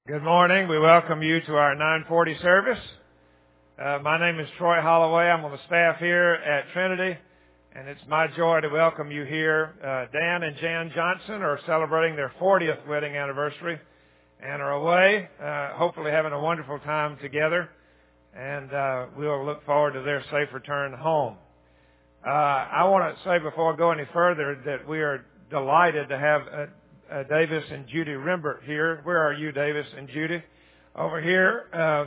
Good morning. We welcome you to our 9:40 service. My name is Troy Holloway. I'm on the staff here at Trinity, and it's my joy to welcome you here. Dan and Jan Johnson are celebrating their 40th wedding anniversary and are away, hopefully having a wonderful time together, and we'll look forward to their safe return home. I want to say before I go any further that we are delighted to have Davis and Judy Rimbert here. Where are you, Davis and Judy? Over here.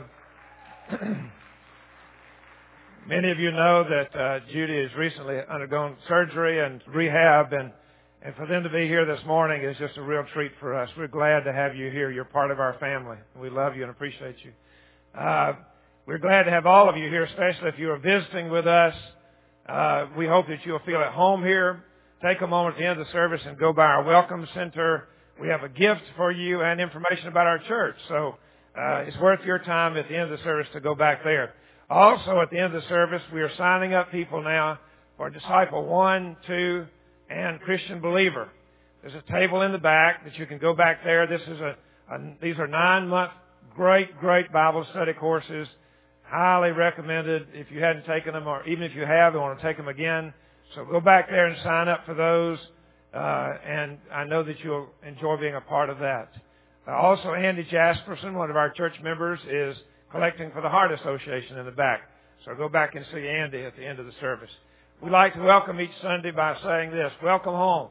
Many of you know that Judy has recently undergone surgery and rehab, and for them to be here this morning is just a real treat for us. We're glad to have you here. You're part of our family. We love you and appreciate you. We're glad to have all of you here, especially if you are visiting with us. We hope that you'll feel at home here. Take a moment at the end of the service and go by our Welcome Center. We have a gift for you and information about our church. So it's worth your time at the end of the service to go back there. Also, at the end of the service, we are signing up people now for Disciple 1, 2, and Christian Believer. There's a table in the back that you can go back there. These are 9-month great Bible study courses. Highly recommended if you hadn't taken them, or even if you have and want to take them again. So go back there and sign up for those, and I know that you'll enjoy being a part of that. Also, Andy Jasperson, one of our church members, is collecting for the Heart Association in the back. So go back and see Andy at the end of the service. We like to welcome each Sunday by saying this: welcome home.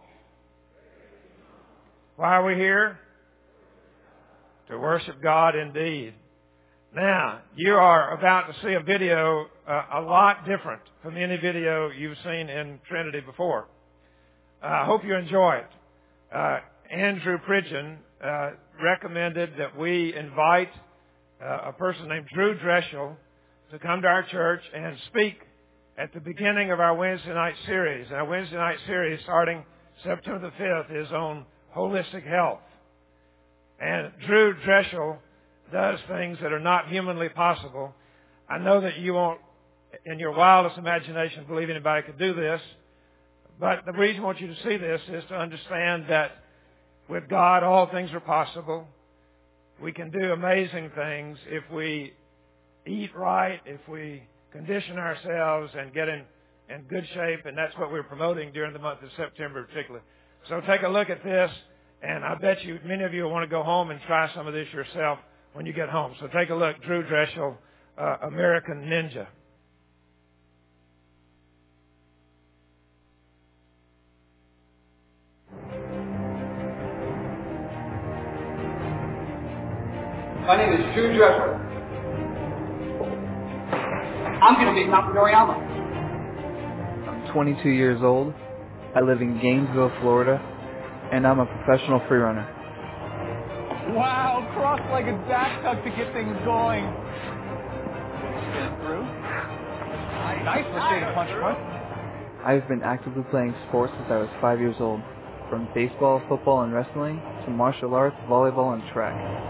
Why are we here? To worship God indeed. Now, you are about to see a video a lot different from any video you've seen in Trinity before. I hope you enjoy it. Andrew Pridgeon recommended that we invite a person named Drew Dreschel to come to our church and speak at the beginning of our Wednesday night series. Our Wednesday night series, starting September the 5th, is on holistic health. And Drew Dreschel does things that are not humanly possible. I know that you won't, in your wildest imagination, believe anybody could do this, but the reason I want you to see this is to understand that with God, all things are possible. We can do amazing things if we eat right, if we condition ourselves and get in good shape, and that's what we're promoting during the month of September particularly. So take a look at this, and I bet you many of you will want to go home and try some of this yourself when you get home. So take a look. Drew Dreschel, American Ninja. My name is Drew Dreschel. I'm going to be Mount Noriyama. I'm 22 years old. I live in Gainesville, Florida, and I'm a professional freerunner. Wow, cross-legged back tuck to get things going. Spin through. Nice rotated punch front. I've been actively playing sports since I was 5 years old, from baseball, football, and wrestling to martial arts, volleyball, and track.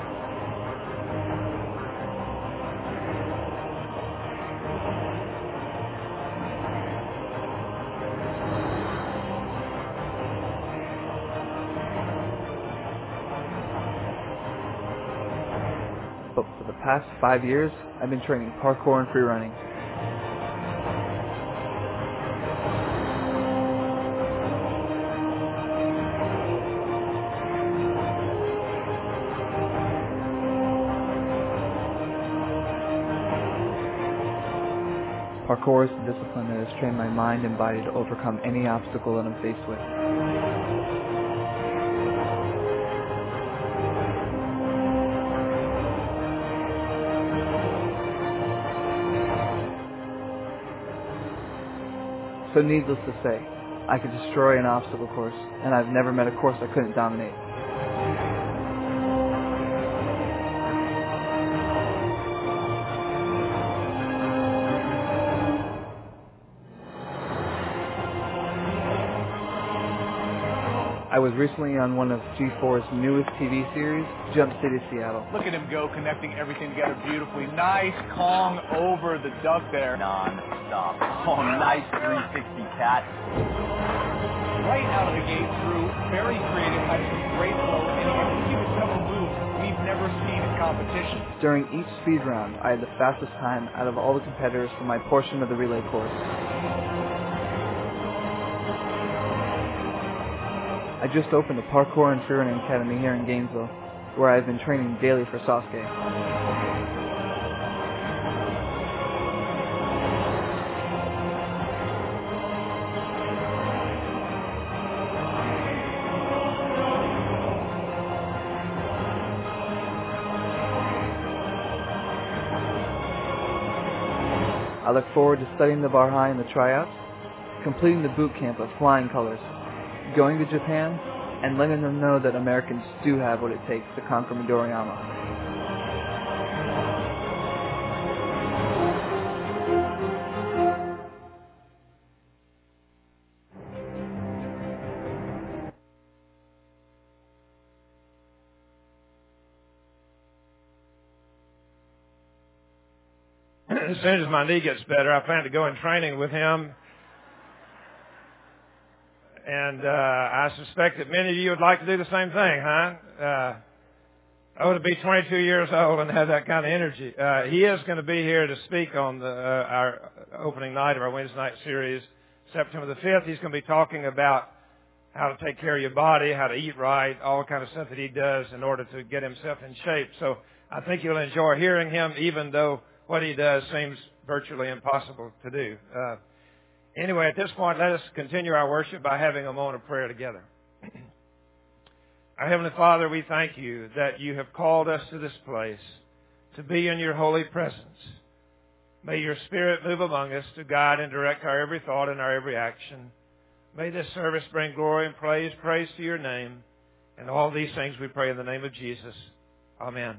But for the past 5 years, I've been training parkour and freerunning. Parkour is the discipline that has trained my mind and body to overcome any obstacle that I'm faced with. So needless to say, I could destroy an obstacle course, and I've never met a course I couldn't dominate. I was recently on one of G4's newest TV series, Jump City, Seattle. Look at him go, connecting everything together beautifully. Nice Kong over the duck there. Non-stop. Oh, nice 360 cat. Right out of the gate, Drew, very creative, had some great flow, and he executed several moves we've never seen competition. During each speed round, I had the fastest time out of all the competitors for my portion of the relay course. I just opened a parkour and freerunning academy here in Gainesville, where I've been training daily for Sasuke. I look forward to studying the bar high in the tryouts, completing the boot camp of flying colors, going to Japan, and letting them know that Americans do have what it takes to conquer Midoriyama. As soon as my knee gets better, I plan to go in training with him. And I suspect that many of you would like to do the same thing, huh? To be 22 years old and have that kind of energy. He is going to be here to speak on our opening night of our Wednesday night series, September the 5th. He's going to be talking about how to take care of your body, how to eat right, all the kind of stuff that he does in order to get himself in shape. So I think you'll enjoy hearing him, even though what he does seems virtually impossible to do. Anyway, at this point, let us continue our worship by having a moment of prayer together. Our Heavenly Father, we thank you that you have called us to this place to be in your holy presence. May your Spirit move among us to guide and direct our every thought and our every action. May this service bring glory and praise to your name. And all these things we pray in the name of Jesus. Amen.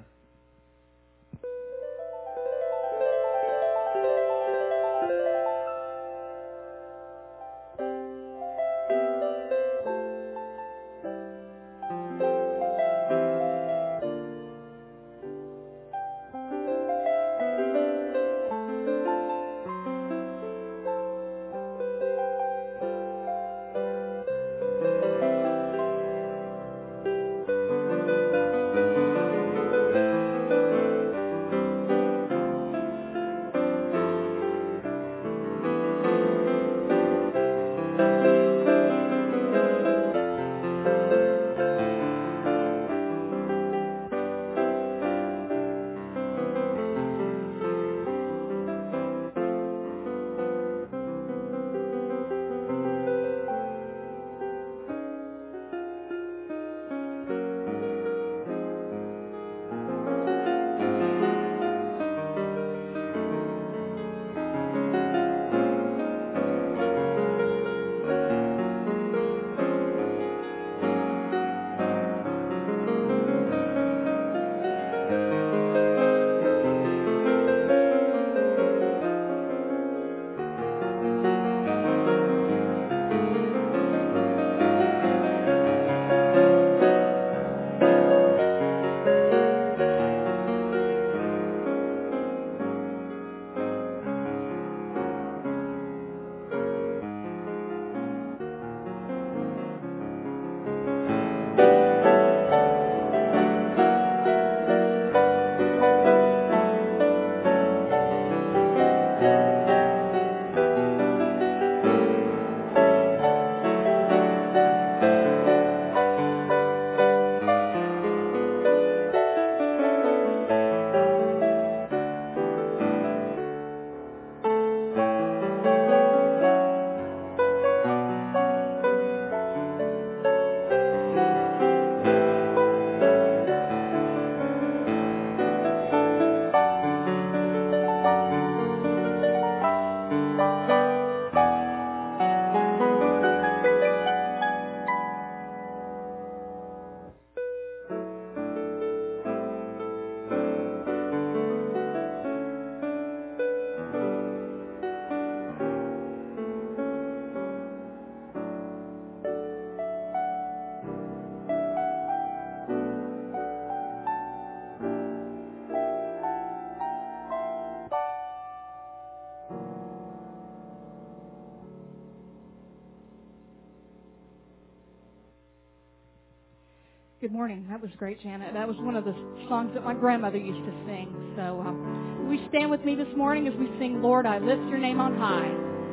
Good morning. That was great, Janet. That was one of the songs that my grandmother used to sing. So will you stand with me this morning as we sing, Lord, I lift your name on high.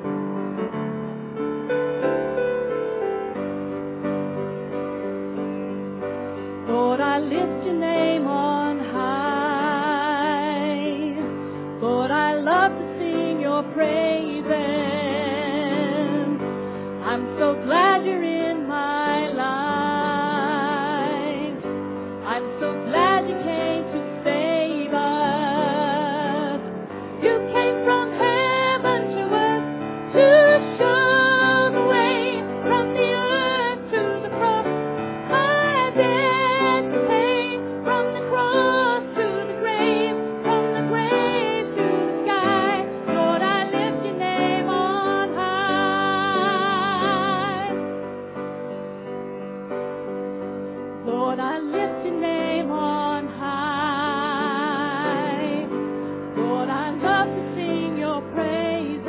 Lord, I lift your name on high. Lord, I love to sing your praises. I'm so glad you're in my life. I'm so glad you came to save us. You came from heaven to earth to show the way from the earth to the cross. My debt to pay from the cross to the grave, from the grave to the sky. Lord, I lift your name on high. Lord, I lift your name on high. Lord, I love to sing your praises.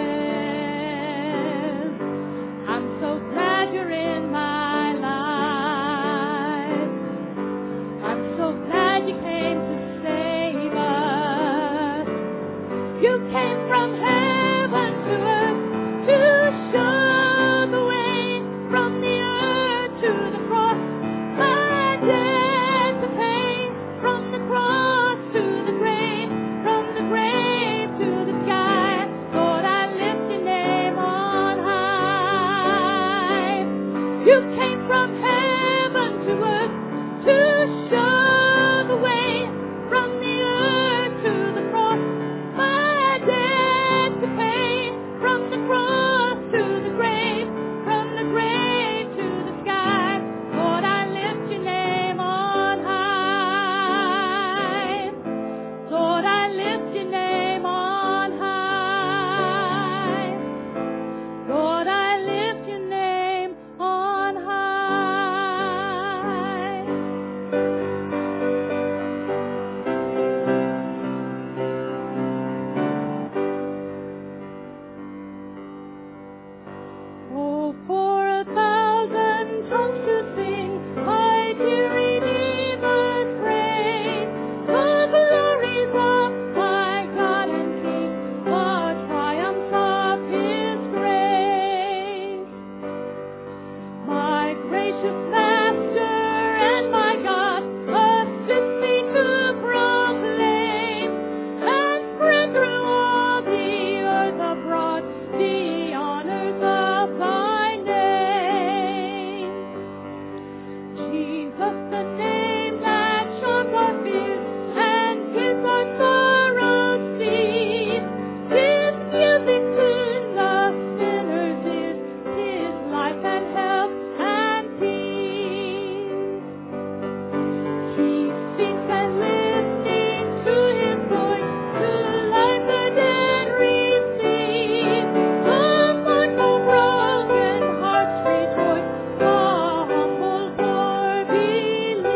I'm so glad you're in my life. I'm so glad you came to save us. You came from heaven to earth to show the way from the earth to the cross. My debt to pay from the cross to the grave, from the grave to the sky. Lord, I lift your name on high. You came from heaven to earth to show the way from the earth to the cross. My debt to pay from the cross to the grave, from the grave to the sky. Lord, I lift your name on high. Lord, I lift your name on high. Lord, I lift your name on high. Oh, for 1,000 tongues to sing my dear Redeemer's praise, the glories of my God and King, the triumphs of His grace. My gracious Master and my God, assist me to proclaim and spread through all the earth abroad the honors of thy name. Jesus, the name that shuts our fears and bids our sorrows cease. 'Tis music to the sinner's ears, 'tis life and health and peace. He speaks and listening to His voice, to life the dead receive. The mournful broken hearts rejoice, the humble poor believe.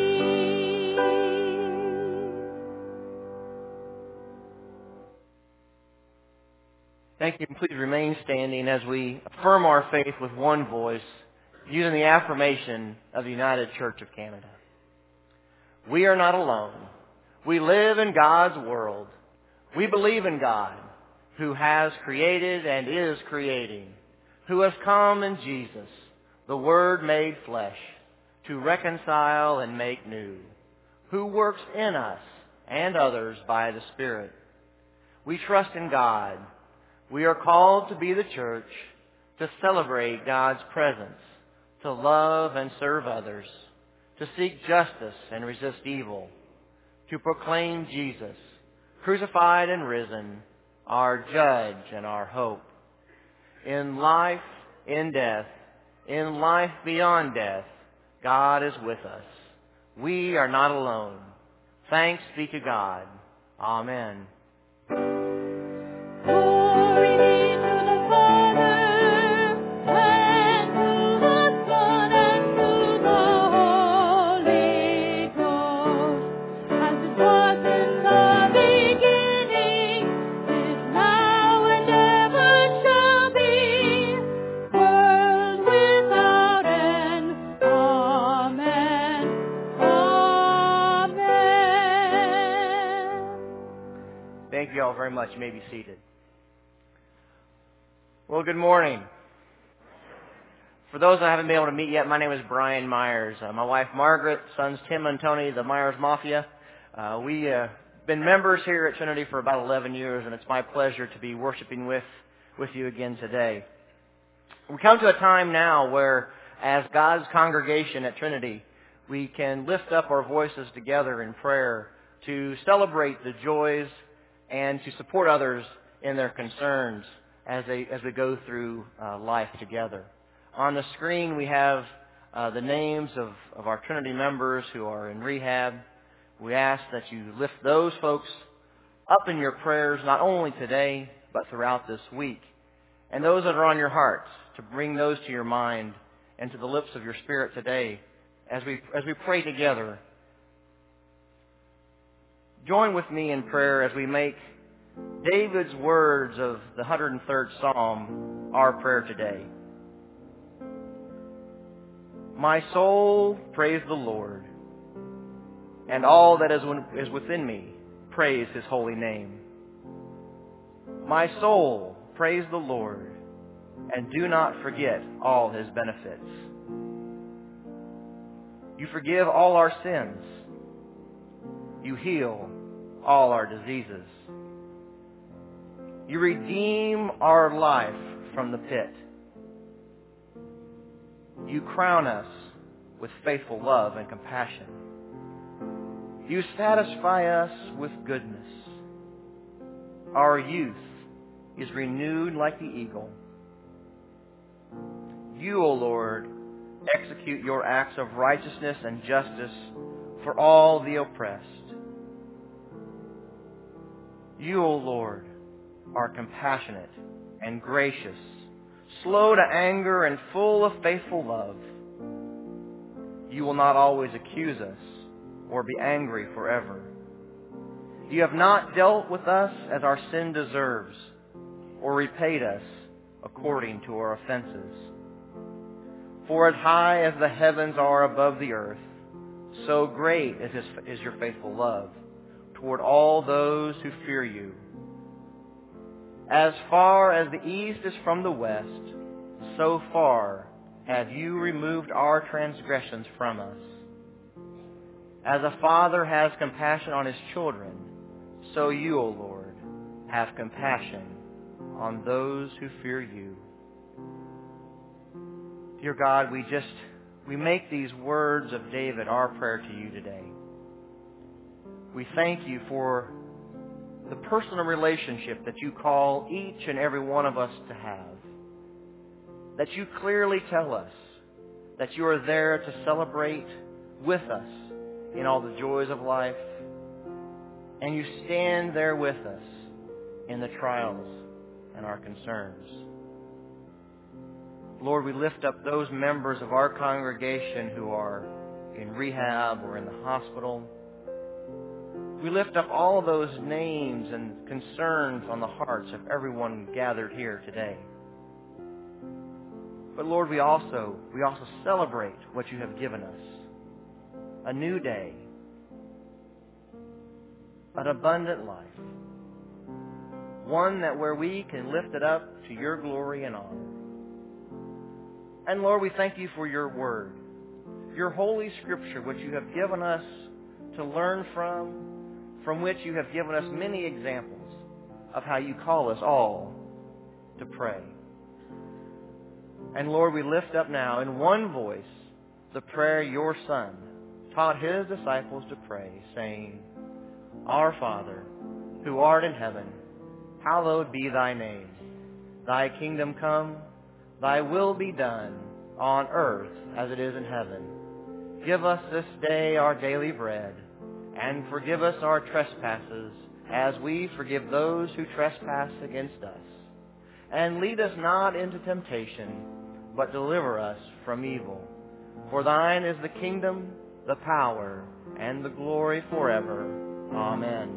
Thank you, and please remain standing as we affirm our faith with one voice, using the affirmation of the United Church of Canada. We are not alone. We live in God's world. We believe in God, who has created and is creating, who has come in Jesus, the Word made flesh, to reconcile and make new, who works in us and others by the Spirit. We trust in God. We are called to be the church, to celebrate God's presence, to love and serve others, to seek justice and resist evil, to proclaim Jesus, crucified and risen, our judge and our hope. In life, in death, in life beyond death, God is with us. We are not alone. Thanks be to God. Amen. Glory be to the Father, and to the Son, and to the Holy Ghost, as it was in the beginning, is now, and ever shall be, world without end. Amen. Thank you all very much. You may be seated. Well, good morning. For those I haven't been able to meet yet, my name is Brian Myers. My wife Margaret, sons Tim and Tony, the Myers Mafia. We've been members here at Trinity for about 11 years, and it's my pleasure to be worshiping with you again today. We come to a time now where, as God's congregation at Trinity, we can lift up our voices together in prayer to celebrate the joys and to support others in their concerns as we go through life together. On the screen we have the names of our Trinity members who are in rehab. We ask that you lift those folks up in your prayers, not only today, but throughout this week. And those that are on your hearts, to bring those to your mind and to the lips of your spirit today as we pray together. Join with me in prayer as we make David's words of the 103rd Psalm our prayer today. My soul, praise the Lord, and all that is within me, praise His holy name. My soul, praise the Lord, and do not forget all His benefits. You forgive all our sins. You heal all our diseases. You redeem our life from the pit. You crown us with faithful love and compassion. You satisfy us with goodness. Our youth is renewed like the eagle. You, O Lord, execute your acts of righteousness and justice for all the oppressed. You, O Lord, are compassionate and gracious, slow to anger and full of faithful love. You will not always accuse us or be angry forever. You have not dealt with us as our sin deserves or repaid us according to our offenses. For as high as the heavens are above the earth, so great is your faithful love toward all those who fear you. As far as the east is from the west, so far have you removed our transgressions from us. As a father has compassion on his children, so you, O Lord, have compassion on those who fear you. Dear God, we make these words of David our prayer to you today. We thank you for the personal relationship that you call each and every one of us to have. That you clearly tell us that you are there to celebrate with us in all the joys of life. And you stand there with us in the trials and our concerns. Lord, we lift up those members of our congregation who are in rehab or in the hospital. We lift up all those names and concerns on the hearts of everyone gathered here today. But Lord, we also celebrate what you have given us. A new day. An abundant life. One where we can lift it up to your glory and honor. And Lord, we thank you for your word, your holy scripture, which you have given us to learn from which you have given us many examples of how you call us all to pray. And Lord, we lift up now in one voice the prayer your Son taught his disciples to pray, saying, Our Father, who art in heaven, hallowed be thy name. Thy kingdom come, thy will be done, on earth as it is in heaven. Give us this day our daily bread, and forgive us our trespasses, as we forgive those who trespass against us. And lead us not into temptation, but deliver us from evil. For thine is the kingdom, the power, and the glory forever. Amen.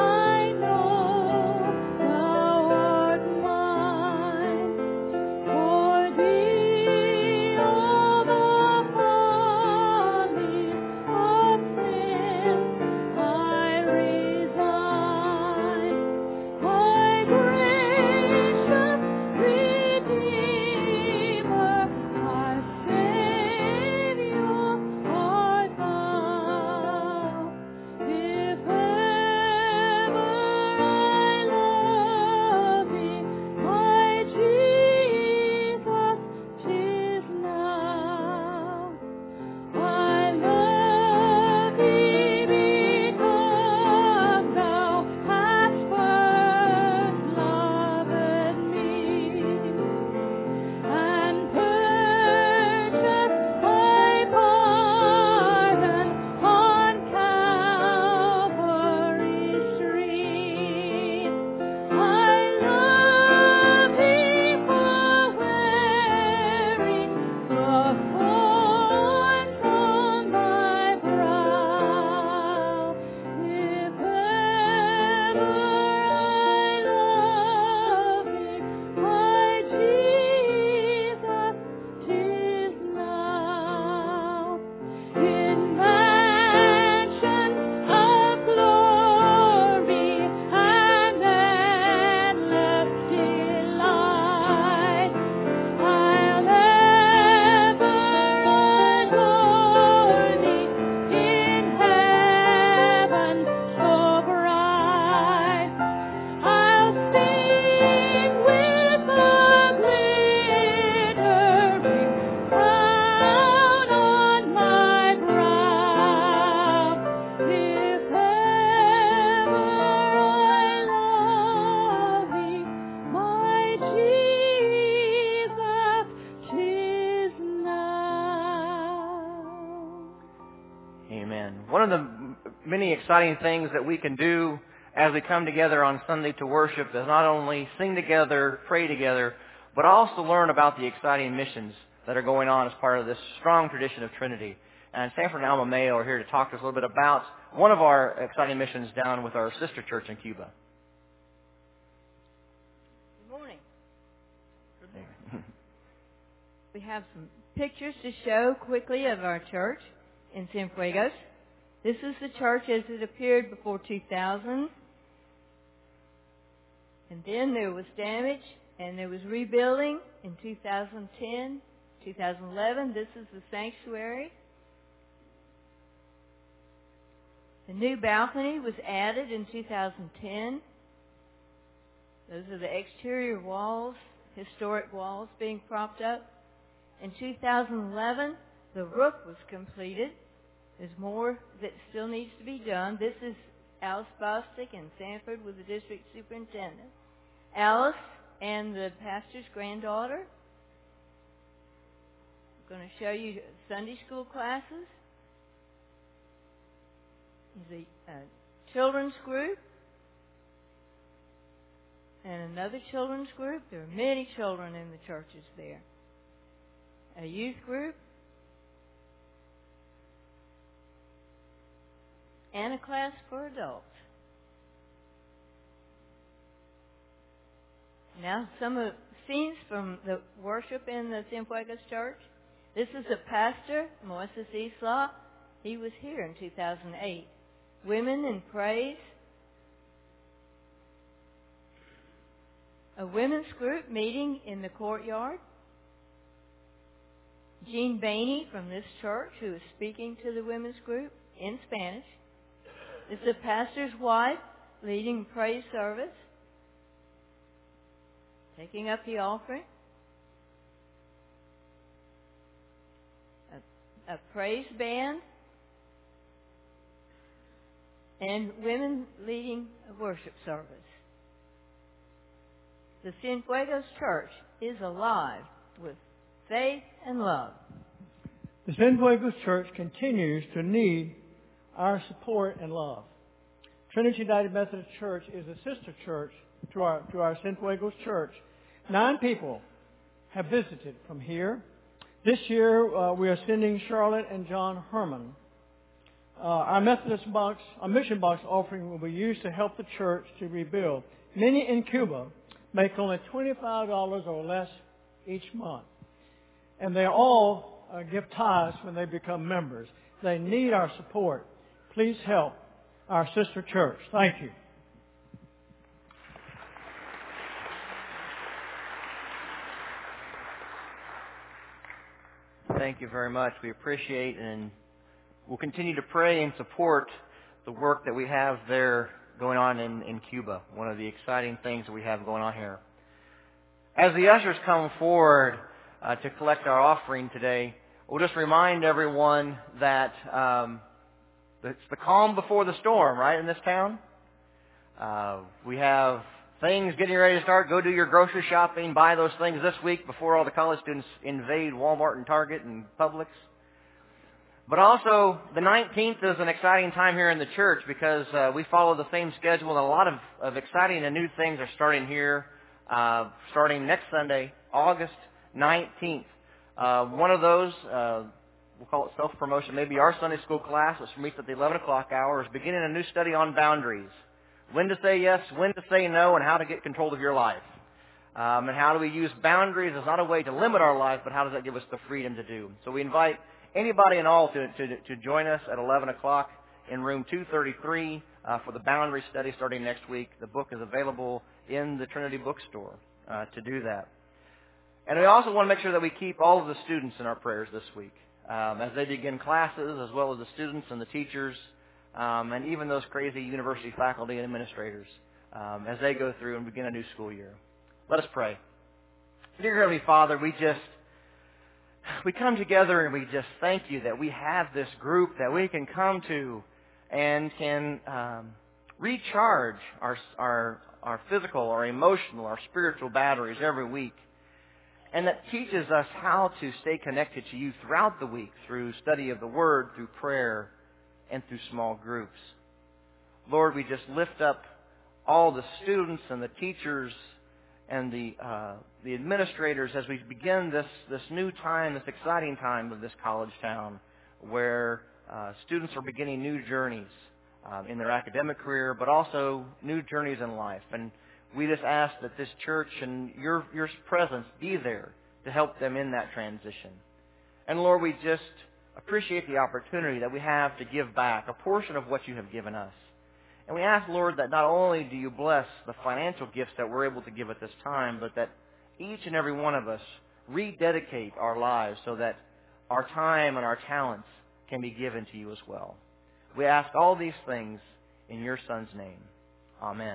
For one of the many exciting things that we can do as we come together on Sunday to worship is not only sing together, pray together, but also learn about the exciting missions that are going on as part of this strong tradition of Trinity. And Sanford and Alma Mayo are here to talk to us a little bit about one of our exciting missions down with our sister church in Cuba. Good morning. We have some pictures to show quickly of our church in Cienfuegos. This is the church as it appeared before 2000. And then there was damage and there was rebuilding in 2010, 2011. This is the sanctuary. The new balcony was added in 2010. Those are the exterior walls, historic walls being propped up. In 2011, the roof was completed. There's more that still needs to be done. This is Alice Bostic and Sanford with the district superintendent. Alice and the pastor's granddaughter. I'm going to show you Sunday school classes. There's a children's group and another children's group. There are many children in the churches there. A youth group and a class for adults. Now, some of the scenes from the worship in the Cienfuegos church. This is a pastor, Moises Isla. He was here in 2008. Women in Praise. A women's group meeting in the courtyard. Jean Bainey from this church, who is speaking to the women's group in Spanish. This is the pastor's wife leading praise service, taking up the offering. A praise band. And women leading a worship service. The Cienfuegos Church is alive with faith and love. The Cienfuegos Church continues to need our support and love. Trinity United Methodist Church is a sister church to our Cienfuegos Church. 9 people have visited from here. This year we are sending Charlotte and John Herman. Our mission box offering will be used to help the church to rebuild. Many in Cuba make only $25 or less each month. And they all give tithes when they become members. They need our support. Please help our sister church. Thank you. Thank you very much. We appreciate and we'll continue to pray and support the work that we have there going on in Cuba, one of the exciting things that we have going on here. As the ushers come forward to collect our offering today, we'll just remind everyone that it's the calm before the storm, right, in this town. We have things getting ready to start. Go do your grocery shopping, buy those things this week before all the college students invade Walmart and Target and Publix. But also, the 19th is an exciting time here in the church because we follow the same schedule, and a lot of exciting and new things are starting here, starting next Sunday, August 19th. One of those, we'll call it self-promotion, maybe our Sunday school class, which meets at the 11 o'clock hour, is beginning a new study on boundaries. When to say yes, when to say no, and how to get control of your life. And how do we use boundaries as not a way to limit our life, but how does that give us the freedom to do? So we invite anybody and all to join us at 11 o'clock in room 233 for the boundary study starting next week. The book is available in the Trinity bookstore to do that. And we also want to make sure that we keep all of the students in our prayers this week as they begin classes, as well as the students and the teachers, and even those crazy university faculty and administrators as they go through and begin a new school year. Let us pray. Dear Heavenly Father, we come together and we just thank you that we have this group that we can come to and can recharge our physical, our emotional, our spiritual batteries every week. And that teaches us how to stay connected to you throughout the week through study of the Word, through prayer, and through small groups. Lord, we just lift up all the students and the teachers and the administrators as we begin this new time, this exciting time of this college town, where students are beginning new journeys in their academic career, but also new journeys in life. And we just ask that this church and your presence be there to help them in that transition. And Lord, we just appreciate the opportunity that we have to give back a portion of what you have given us. And we ask, Lord, that not only do you bless the financial gifts that we're able to give at this time, but that each and every one of us rededicate our lives so that our time and our talents can be given to you as well. We ask all these things in your Son's name. Amen.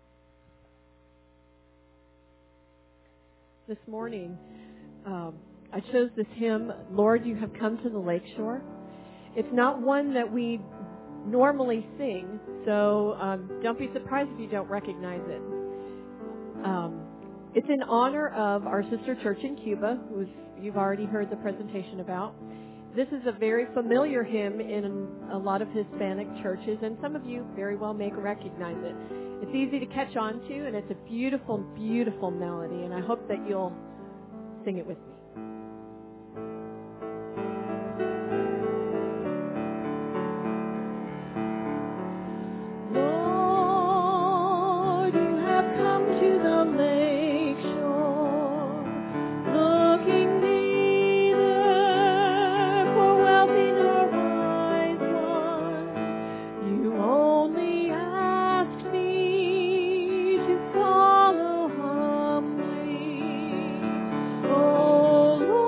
This morning, I chose this hymn, Lord, You Have Come to the Lakeshore. It's not one that we normally sing, so don't be surprised if you don't recognize it. It's in honor of our sister church in Cuba, who you've already heard the presentation about. This is a very familiar hymn in a lot of Hispanic churches, and some of you very well may recognize it. It's easy to catch on to, and it's a beautiful, beautiful melody, and I hope that you'll sing it with me. Oh,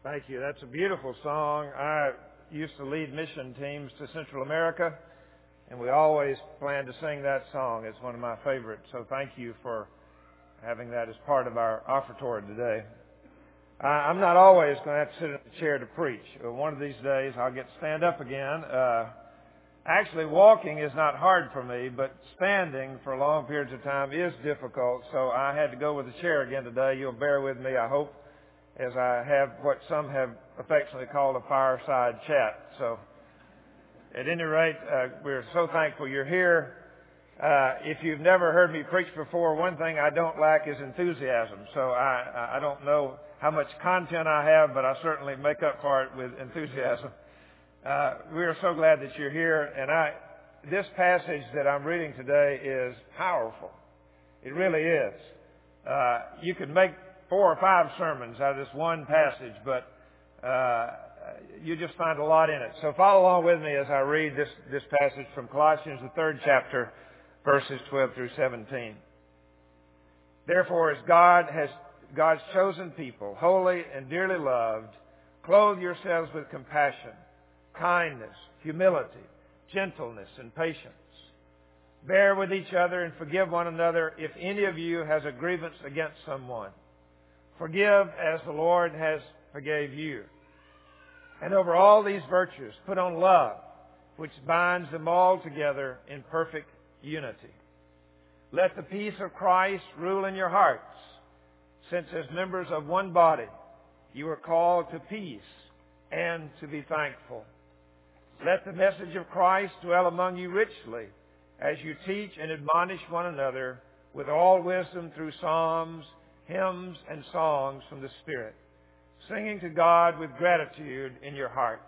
Thank you. That's a beautiful song. I used to lead mission teams to Central America, and we always plan to sing that song. It's one of my favorites. So thank you for having that as part of our offertory today. I'm not always going to have to sit in the chair to preach. One of these days I'll get to stand up again. Actually, walking is not hard for me, but standing for long periods of time is difficult. So I had to go with the chair again today. You'll bear with me, I hope, as I have what some have affectionately called a fireside chat. So at any rate, we're so thankful you're here. If you've never heard me preach before, one thing I don't lack is enthusiasm. So I don't know how much content I have, but I certainly make up for it with enthusiasm. We are so glad that you're here, and this passage that I'm reading today is powerful. It really is. You could make 4 or 5 sermons out of this one passage, but you just find a lot in it. So follow along with me as I read this passage from Colossians, the 3rd chapter, verses 12 through 17. Therefore, as God's chosen people, holy and dearly loved, clothe yourselves with compassion, kindness, humility, gentleness, and patience. Bear with each other and forgive one another if any of you has a grievance against someone. Forgive as the Lord has forgave you. And over all these virtues, put on love, which binds them all together in perfect unity. Let the peace of Christ rule in your hearts, since as members of one body, you are called to peace and to be thankful. Let the message of Christ dwell among you richly, as you teach and admonish one another with all wisdom through psalms, hymns, and songs from the Spirit, singing to God with gratitude in your hearts.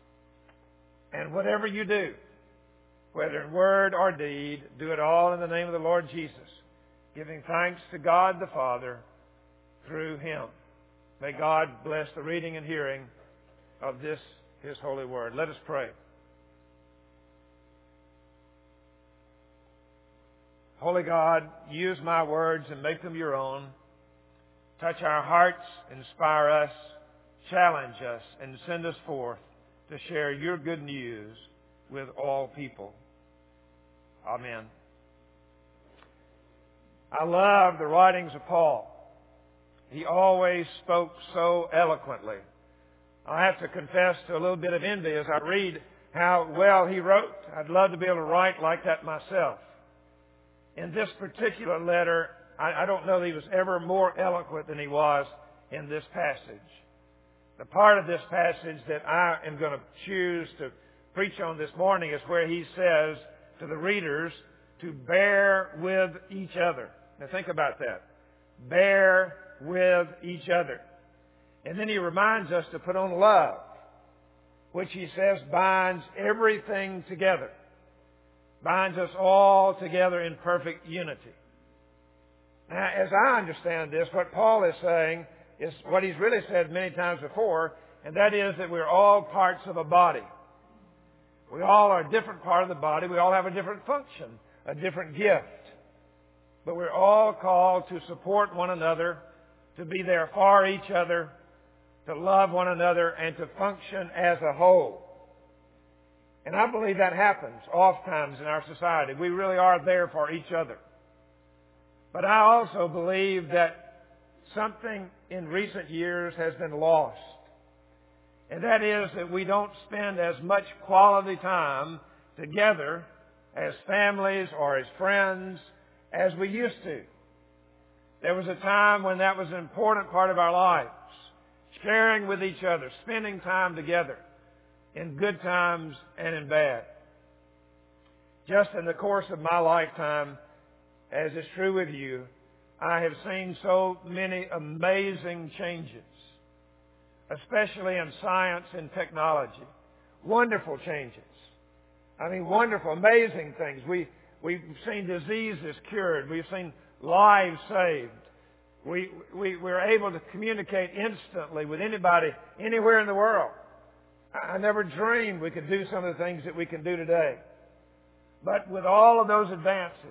And whatever you do, whether in word or deed, do it all in the name of the Lord Jesus, giving thanks to God the Father through Him. May God bless the reading and hearing of this, His holy word. Let us pray. Holy God, use my words and make them your own. Touch our hearts, inspire us, challenge us, and send us forth to share your good news with all people. Amen. I love the writings of Paul. He always spoke so eloquently. I have to confess to a little bit of envy as I read how well he wrote. I'd love to be able to write like that myself. In this particular letter, I don't know that he was ever more eloquent than he was in this passage. The part of this passage that I am going to choose to preach on this morning is where he says to the readers to bear with each other. Now think about that. Bear with each other. And then he reminds us to put on love, which he says binds everything together. Binds us all together in perfect unity. Now, as I understand this, what Paul is saying is what he's really said many times before, and that is that we're all parts of a body. We all are a different part of the body. We all have a different function, a different gift. But we're all called to support one another, to be there for each other, to love one another, and to function as a whole. And I believe that happens oftentimes in our society. We really are there for each other. But I also believe that something in recent years has been lost. And that is that we don't spend as much quality time together as families or as friends as we used to. There was a time when that was an important part of our lives. Sharing with each other, spending time together in good times and in bad. Just in the course of my lifetime, as is true with you, I have seen so many amazing changes, especially in science and technology. Wonderful changes. I mean, wonderful, amazing things. We've seen diseases cured. We've seen lives saved. We're able to communicate instantly with anybody, anywhere in the world. I never dreamed we could do some of the things that we can do today. But with all of those advances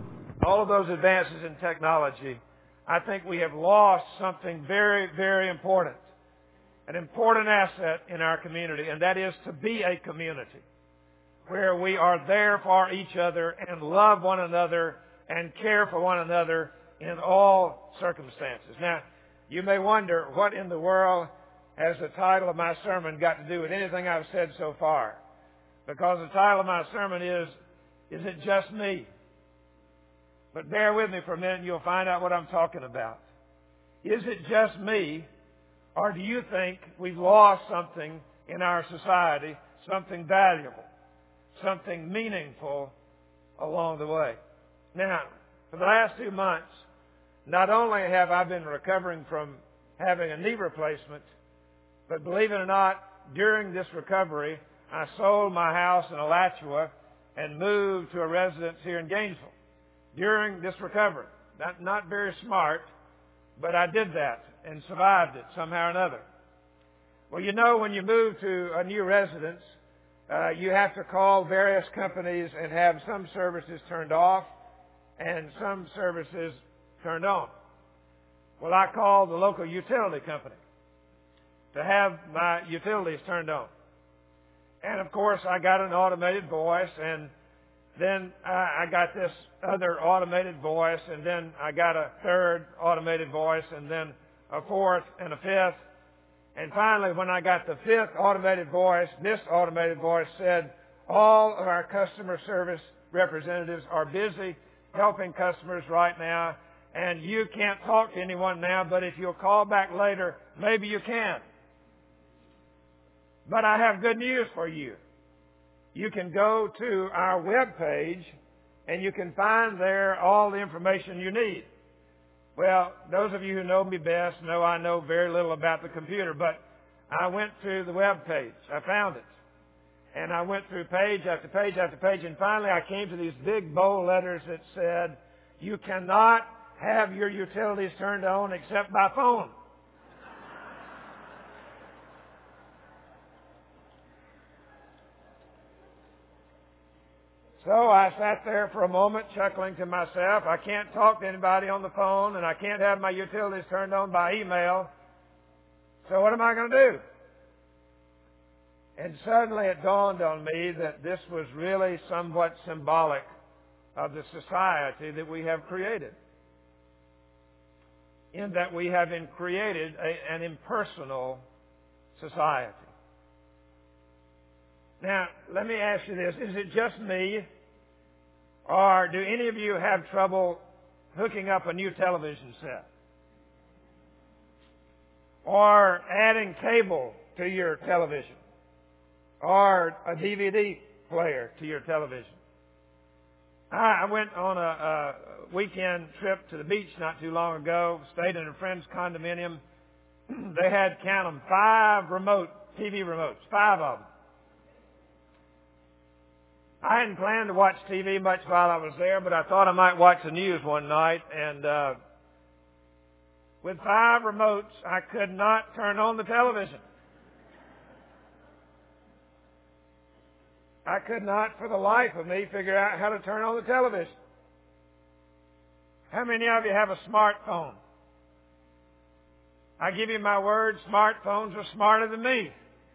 in technology, I think we have lost something very, very important. an important asset in our community, and that is to be a community where we are there for each other and love one another and care for one another in all circumstances. Now, you may wonder, what in the world has the title of my sermon got to do with anything I've said so far? Because the title of my sermon is it just me? But bear with me for a minute and you'll find out what I'm talking about. Is it just me, or do you think we've lost something in our society, something valuable, something meaningful along the way? Now, for the last 2 months, not only have I been recovering from having a knee replacement, but believe it or not, during this recovery, I sold my house in Alachua and moved to a residence here in Gainesville. During this recovery. Not very smart, but I did that and survived it somehow or another. Well, you know, when you move to a new residence, you have to call various companies and have some services turned off and some services turned on. Well, I called the local utility company to have my utilities turned on. And of course, I got an automated voice, and then I got this other automated voice, and then I got a third automated voice, and then a fourth and a fifth. And finally, when I got the fifth automated voice, this automated voice said, all of our customer service representatives are busy helping customers right now, and you can't talk to anyone now, but if you'll call back later, maybe you can. But I have good news for you. You can go to our web page and you can find there all the information you need. Well, those of you who know me best know I know very little about the computer, but I went to the web page. I found it. And I went through page after page after page, and finally I came to these big bold letters that said, you cannot have your utilities turned on except by phone. So I sat there for a moment chuckling to myself. I can't talk to anybody on the phone, and I can't have my utilities turned on by email. So what am I going to do? And suddenly it dawned on me that this was really somewhat symbolic of the society that we have created. In that we have created an impersonal society. Now, let me ask you this. Is it just me? Or do any of you have trouble hooking up a new television set? Or adding cable to your television? Or a DVD player to your television? I went on a weekend trip to the beach not too long ago, stayed in a friend's condominium. They had, count them, 5 TV remotes, 5 of them. I hadn't planned to watch TV much while I was there, but I thought I might watch the news one night, and with 5 remotes, I could not turn on the television. I could not, for the life of me, figure out how to turn on the television. How many of you have a smartphone? I give you my word, smartphones are smarter than me.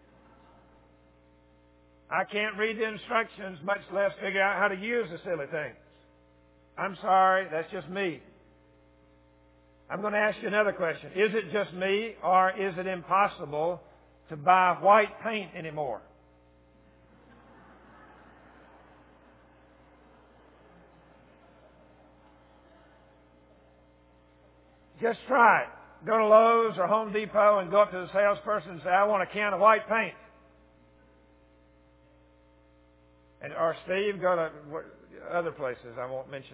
I can't read the instructions, much less figure out how to use the silly things. I'm sorry, that's just me. I'm going to ask you another question. Is it just me, or is it impossible to buy white paint anymore? Just try it. Go to Lowe's or Home Depot and go up to the salesperson and say, I want a can of white paint. Or Steve, go to other places. I won't mention.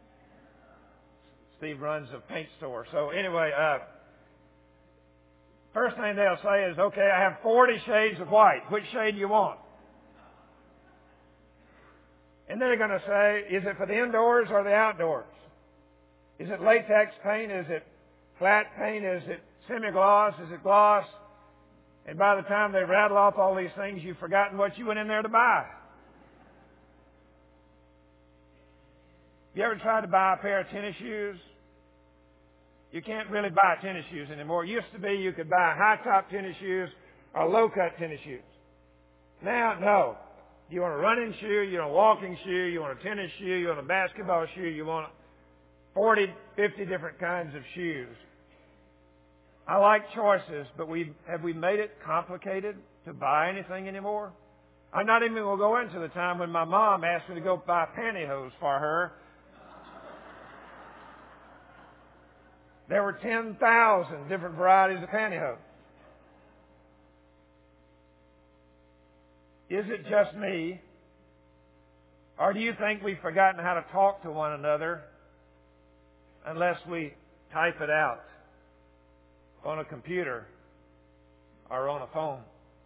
Steve runs a paint store. So anyway, first thing they'll say is, okay, I have 40 shades of white. Which shade do you want? And then they're going to say, is it for the indoors or the outdoors? Is it latex paint? Is it flat paint? Is it semi-gloss? Is it gloss? And by the time they rattle off all these things, you've forgotten what you went in there to buy. You ever tried to buy a pair of tennis shoes? You can't really buy tennis shoes anymore. It used to be you could buy high-top tennis shoes or low-cut tennis shoes. Now, no. You want a running shoe, you want a walking shoe, you want a tennis shoe, you want a basketball shoe, you want 40, 50 different kinds of shoes. I like choices, but have we made it complicated to buy anything anymore? I'm not even going to go into the time when my mom asked me to go buy pantyhose for her. There were 10,000 different varieties of pantyhose. Is it just me? Or do you think we've forgotten how to talk to one another unless we type it out on a computer or on a phone?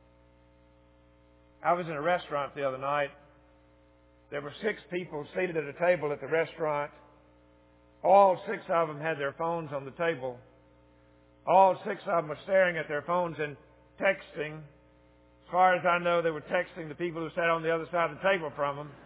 I was in a restaurant the other night. There were 6 people seated at a table at the restaurant. All 6 of them had their phones on the table. All 6 of them were staring at their phones and texting. As far as I know, they were texting the people who sat on the other side of the table from them.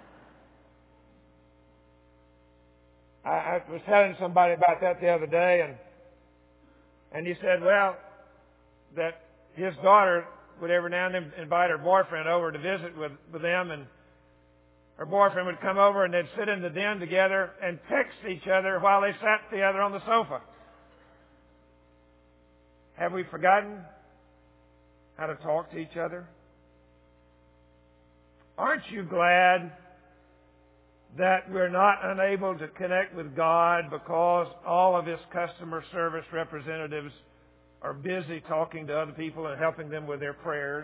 I was telling somebody about that the other day, and he said, well, that his daughter would every now and then invite her boyfriend over to visit with them, and her boyfriend would come over and they'd sit in the den together and text each other while they sat together on the sofa. Have we forgotten how to talk to each other? Aren't you glad that we're not unable to connect with God because all of His customer service representatives are busy talking to other people and helping them with their prayers?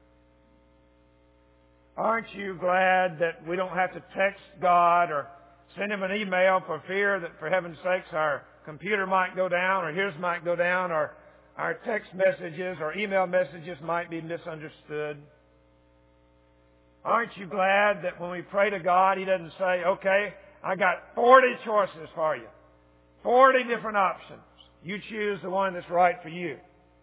Aren't you glad that we don't have to text God or send Him an email for fear that, for heaven's sakes, our computer might go down or his might go down or our text messages or email messages might be misunderstood? Aren't you glad that when we pray to God, He doesn't say, okay, I got 40 choices for you, 40 different options. You choose the one that's right for you.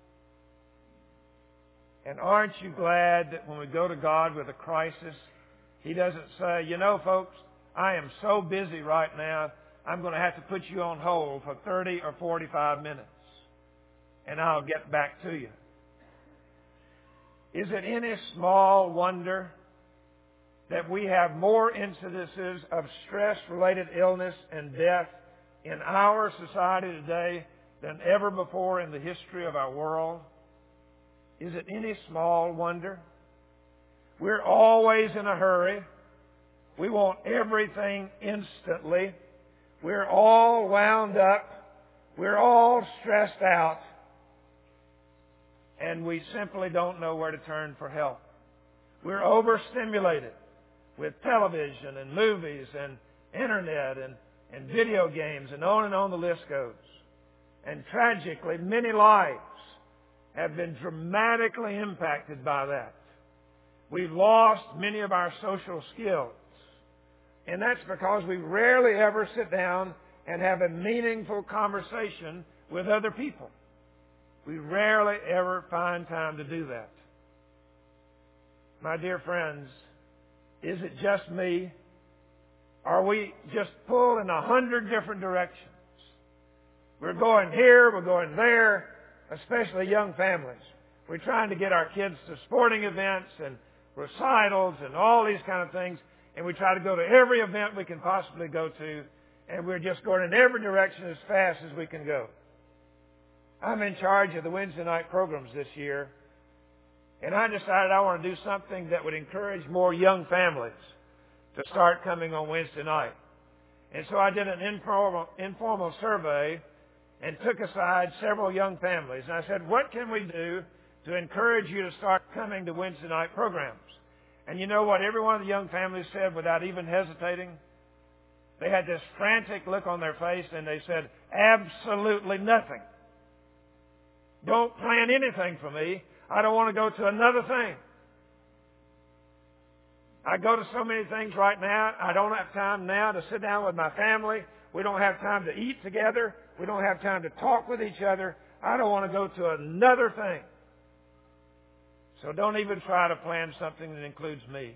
And aren't you glad that when we go to God with a crisis, He doesn't say, you know, folks, I am so busy right now, I'm going to have to put you on hold for 30 or 45 minutes, and I'll get back to you. Is it any small wonder that we have more incidences of stress-related illness and death in our society today than ever before in the history of our world? Is it any small wonder? We're always in a hurry. We want everything instantly. We're all wound up. We're all stressed out. And we simply don't know where to turn for help. We're overstimulated with television and movies and internet and video games, and on the list goes. And tragically, many lives have been dramatically impacted by that. We've lost many of our social skills. And that's because we rarely ever sit down and have a meaningful conversation with other people. We rarely ever find time to do that. My dear friends, is it just me? Are we just pulled in 100 different directions? We're going here, we're going there, especially young families. We're trying to get our kids to sporting events and recitals and all these kind of things, and we try to go to every event we can possibly go to, and we're just going in every direction as fast as we can go. I'm in charge of the Wednesday night programs this year, and I decided I want to do something that would encourage more young families to start coming on Wednesday night. And so I did an informal survey and took aside several young families. And I said, what can we do to encourage you to start coming to Wednesday night programs? And you know what every one of the young families said without even hesitating? They had this frantic look on their face and they said, absolutely nothing. Don't plan anything for me. I don't want to go to another thing. I go to so many things right now. I don't have time now to sit down with my family. We don't have time to eat together. We don't have time to talk with each other. I don't want to go to another thing. So don't even try to plan something that includes me.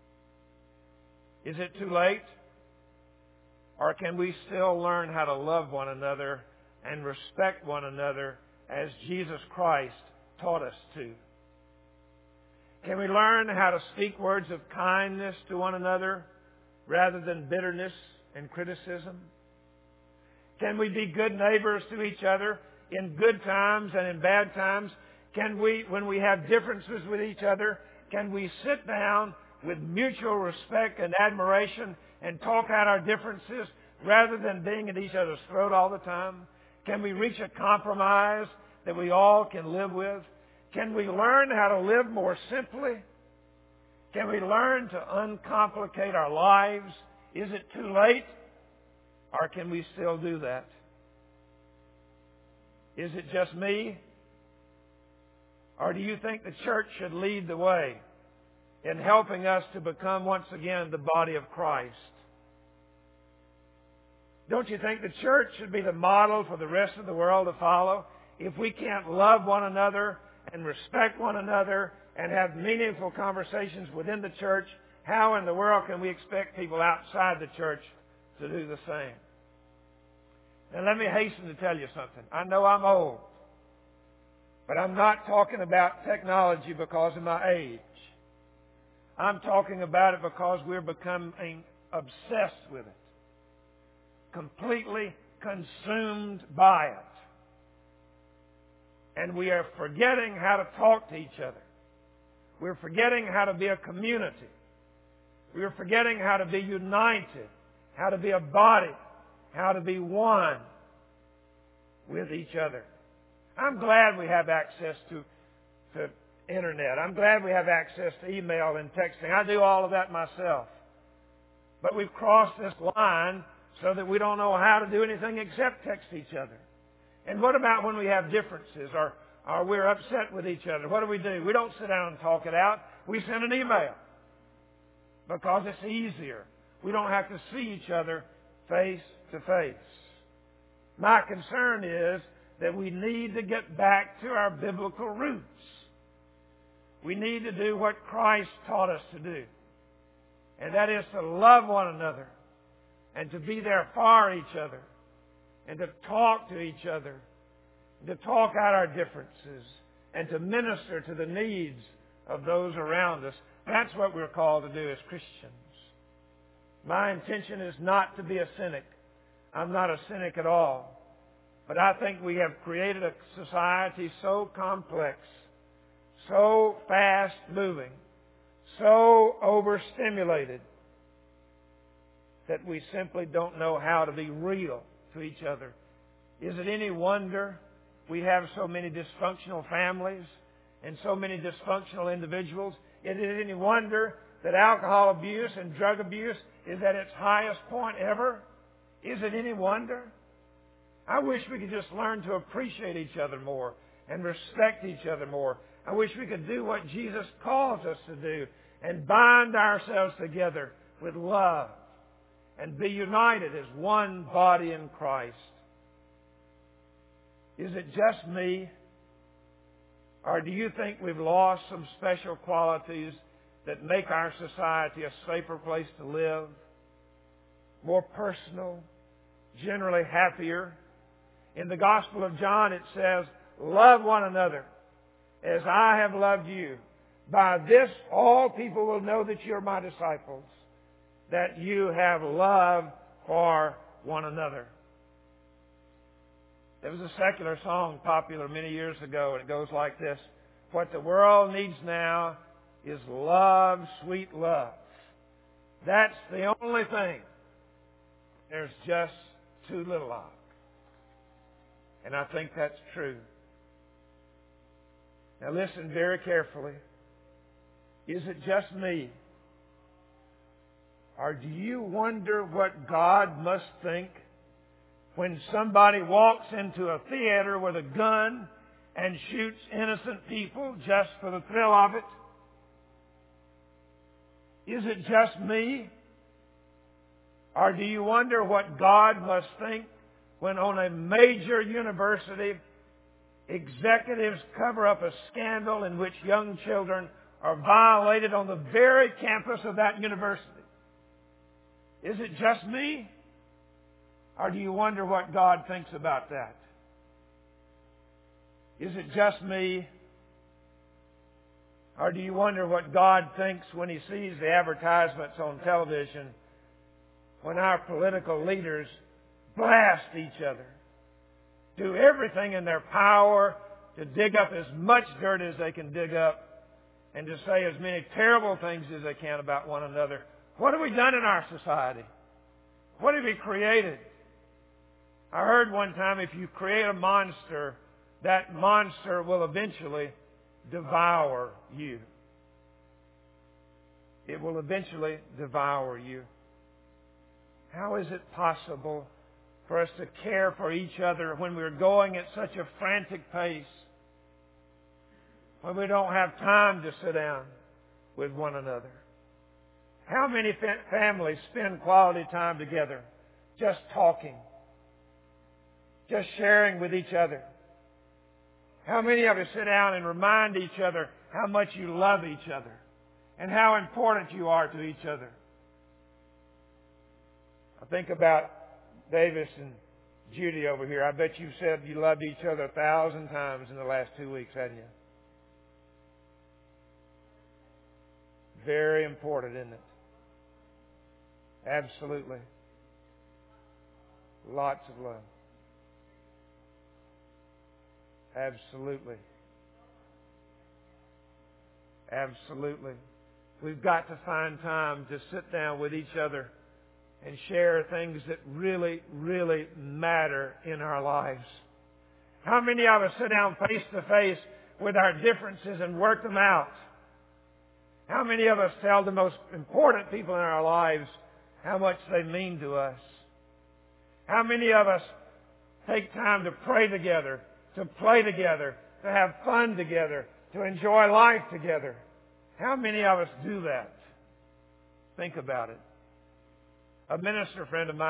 Is it too late? Or can we still learn how to love one another and respect one another as Jesus Christ taught us to? Can we learn how to speak words of kindness to one another rather than bitterness and criticism? Can we be good neighbors to each other in good times and in bad times? Can we, when we have differences with each other, can we sit down with mutual respect and admiration and talk out our differences rather than being at each other's throat all the time? Can we reach a compromise that we all can live with? Can we learn how to live more simply? Can we learn to uncomplicate our lives? Is it too late? Or can we still do that? Is it just me? Or do you think the church should lead the way in helping us to become once again the body of Christ? Don't you think the church should be the model for the rest of the world to follow? If we can't love one another and respect one another and have meaningful conversations within the church, how in the world can we expect people outside the church to do the same? Now let me hasten to tell you something. I know I'm old, but I'm not talking about technology because of my age. I'm talking about it because we're becoming obsessed with it, completely consumed by it. And we are forgetting how to talk to each other. We're forgetting how to be a community. We're forgetting how to be united, how to be a body, how to be one with each other. I'm glad we have access to internet. I'm glad we have access to email and texting. I do all of that myself. But we've crossed this line so that we don't know how to do anything except text each other. And what about when we have differences or we're upset with each other? What do? We don't sit down and talk it out. We send an email because it's easier. We don't have to see each other face to face. My concern is that we need to get back to our biblical roots. We need to do what Christ taught us to do. And that is to love one another and to be there for each other and to talk to each other, to talk out our differences and to minister to the needs of those around us. That's what we're called to do as Christians. My intention is not to be a cynic. I'm not a cynic at all. But I think we have created a society so complex, so fast-moving, so overstimulated, that we simply don't know how to be real to each other. Is it any wonder we have so many dysfunctional families and so many dysfunctional individuals? Is it any wonder that alcohol abuse and drug abuse is at its highest point ever? Is it any wonder? I wish we could just learn to appreciate each other more and respect each other more. I wish we could do what Jesus calls us to do and bind ourselves together with love and be united as one body in Christ. Is it just me? Or do you think we've lost some special qualities that make our society a safer place to live? More personal, generally happier. In the Gospel of John it says, love one another as I have loved you. By this all people will know that you're my disciples, that you have love for one another. There was a secular song popular many years ago, and it goes like this. What the world needs now is love, sweet love. That's the only thing there's just too little of. And I think that's true. Now listen very carefully. Is it just me? Or do you wonder what God must think when somebody walks into a theater with a gun and shoots innocent people just for the thrill of it? Is it just me? Or do you wonder what God must think when on a major university executives cover up a scandal in which young children are violated on the very campus of that university? Is it just me? Or do you wonder what God thinks about that? Is it just me? Or do you wonder what God thinks when He sees the advertisements on television when our political leaders blast each other, do everything in their power to dig up as much dirt as they can dig up and to say as many terrible things as they can about one another? What have we done in our society? What have we created? I heard one time if you create a monster, that monster will eventually devour you. It will eventually devour you. How is it possible for us to care for each other when we're going at such a frantic pace, when we don't have time to sit down with one another? How many families spend quality time together just talking, just sharing with each other? How many of us sit down and remind each other how much you love each other and how important you are to each other? I think about Davis and Judy over here. I bet you've said you loved each other 1,000 times in the last 2 weeks, haven't you? Very important, isn't it? Absolutely. Lots of love. Absolutely. Absolutely. We've got to find time to sit down with each other and share things that really, really matter in our lives. How many of us sit down face to face with our differences and work them out? How many of us tell the most important people in our lives how much they mean to us? How many of us take time to pray together, to play together, to have fun together, to enjoy life together? How many of us do that? Think about it. A minister friend of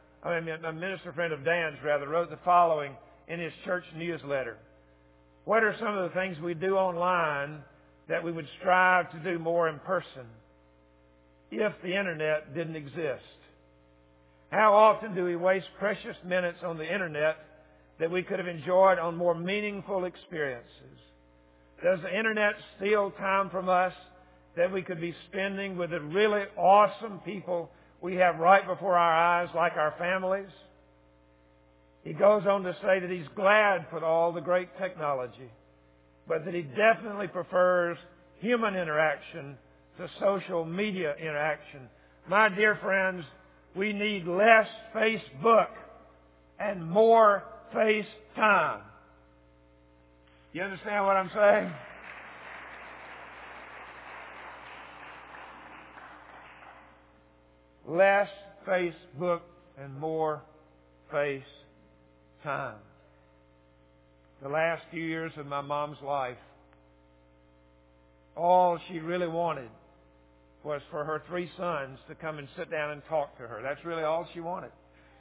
Dan's wrote the following in his church newsletter. What are some of the things we do online that we would strive to do more in person if the internet didn't exist? How often do we waste precious minutes on the internet that we could have enjoyed on more meaningful experiences? Does the internet steal time from us that we could be spending with the really awesome people we have right before our eyes, like our families? He goes on to say that he's glad for all the great technology, but that he definitely prefers human interaction to social media interaction. My dear friends, we need less Facebook and more FaceTime. You understand what I'm saying? Less Facebook and more FaceTime. The last few years of my mom's life, all she really wanted was for her 3 sons to come and sit down and talk to her. That's really all she wanted.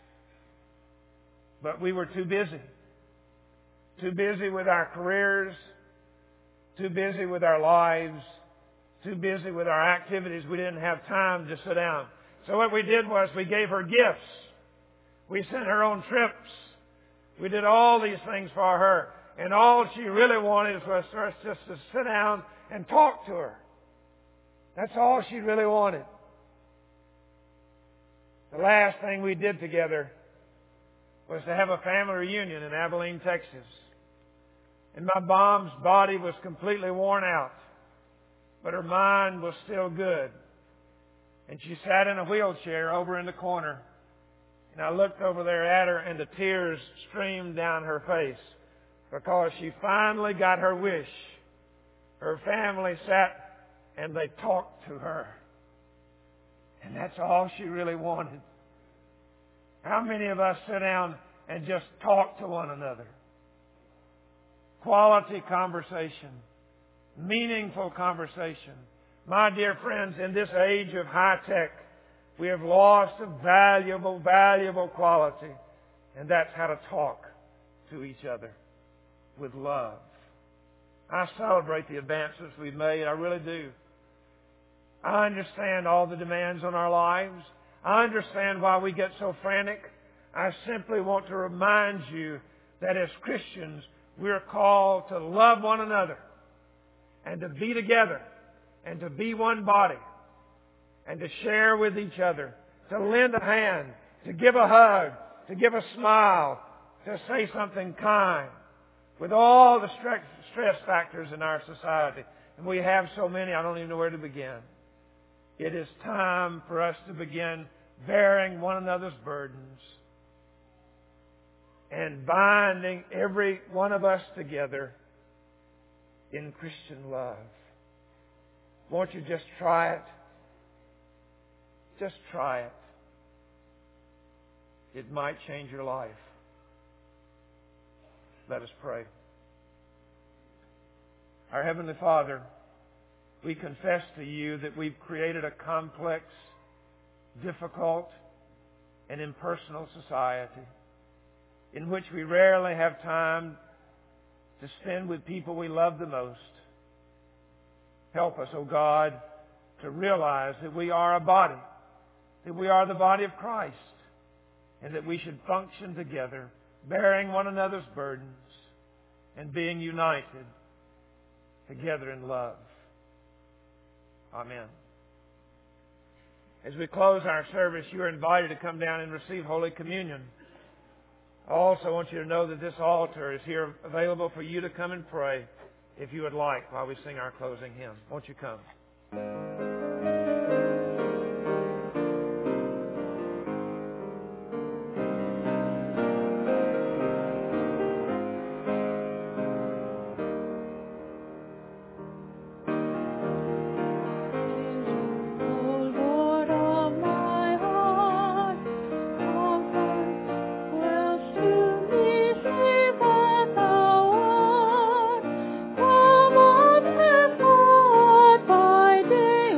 But we were too busy. Too busy with our careers, too busy with our lives, too busy with our activities. We didn't have time to sit down. So what we did was we gave her gifts. We sent her on trips. We did all these things for her. And all she really wanted was for us just to sit down and talk to her. That's all she really wanted. The last thing we did together was to have a family reunion in Abilene, Texas. And my mom's body was completely worn out, but her mind was still good. And she sat in a wheelchair over in the corner. And I looked over there at her, and the tears streamed down her face because she finally got her wish. Her family sat and they talked to her. And that's all she really wanted. How many of us sit down and just talk to one another? Quality conversation. Meaningful conversation. My dear friends, in this age of high tech, we have lost a valuable, valuable quality. And that's how to talk to each other with love. I celebrate the advances we've made. I really do. I understand all the demands on our lives. I understand why we get so frantic. I simply want to remind you that as Christians, We are called to love one another and to be together and to be one body and to share with each other, to lend a hand, to give a hug, to give a smile, to say something kind with all the stress factors in our society. And we have so many, I don't even know where to begin. It is time for us to begin bearing one another's burdens and binding every one of us together in Christian love. Won't you just try it? Just try it. It might change your life. Let us pray. Our Heavenly Father, we confess to you that we've created a complex, difficult, and impersonal society in which we rarely have time to spend with people we love the most. Help us, O God, to realize that we are a body, that we are the body of Christ, and that we should function together, bearing one another's burdens and being united together in love. Amen. As we close our service, you are invited to come down and receive Holy Communion. I also want you to know that this altar is here available for you to come and pray if you would like while we sing our closing hymn. Won't you come? Day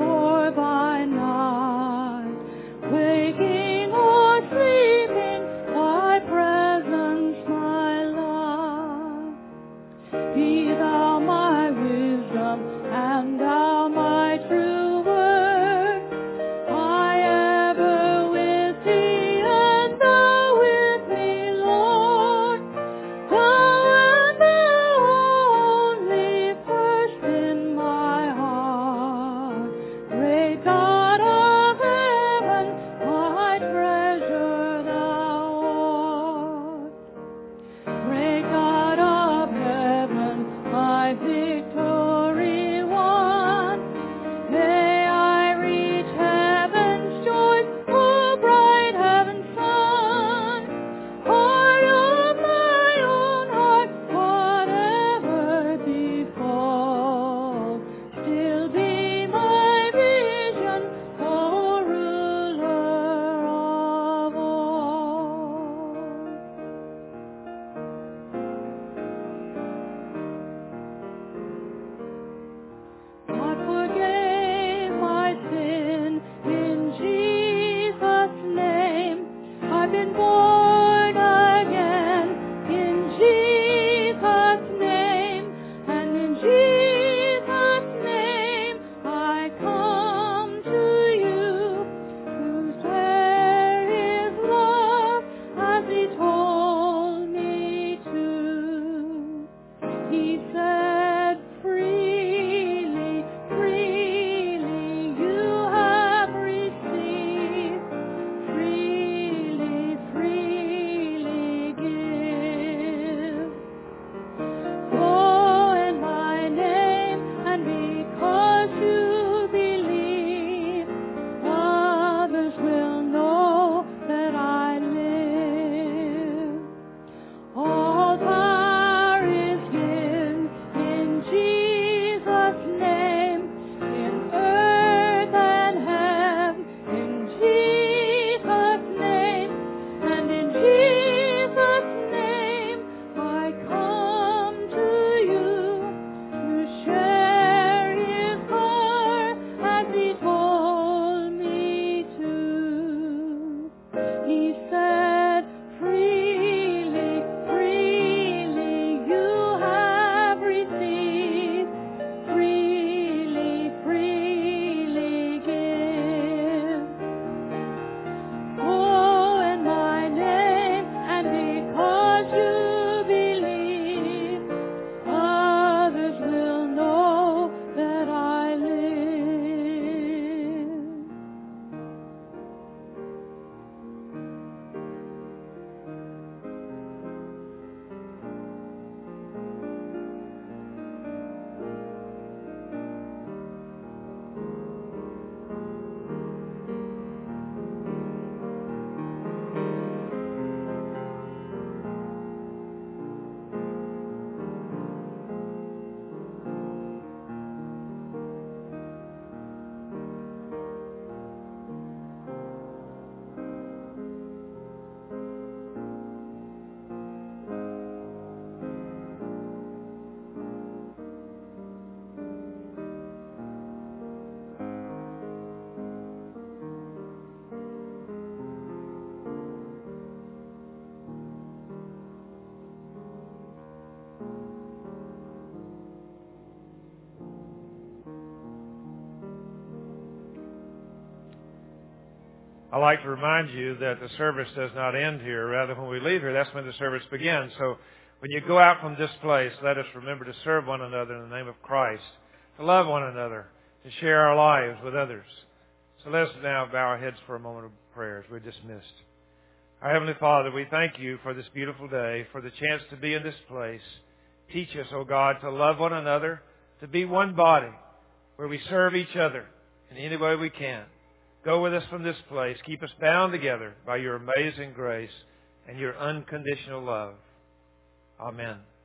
I like to remind you that the service does not end here. Rather, when we leave here, that's when the service begins. So when you go out from this place, let us remember to serve one another in the name of Christ, to love one another, to share our lives with others. So let us now bow our heads for a moment of prayer as we're dismissed. Our Heavenly Father, we thank you for this beautiful day, for the chance to be in this place. Teach us, O God, to love one another, to be one body, where we serve each other in any way we can. Go with us from this place. Keep us bound together by your amazing grace and your unconditional love. Amen.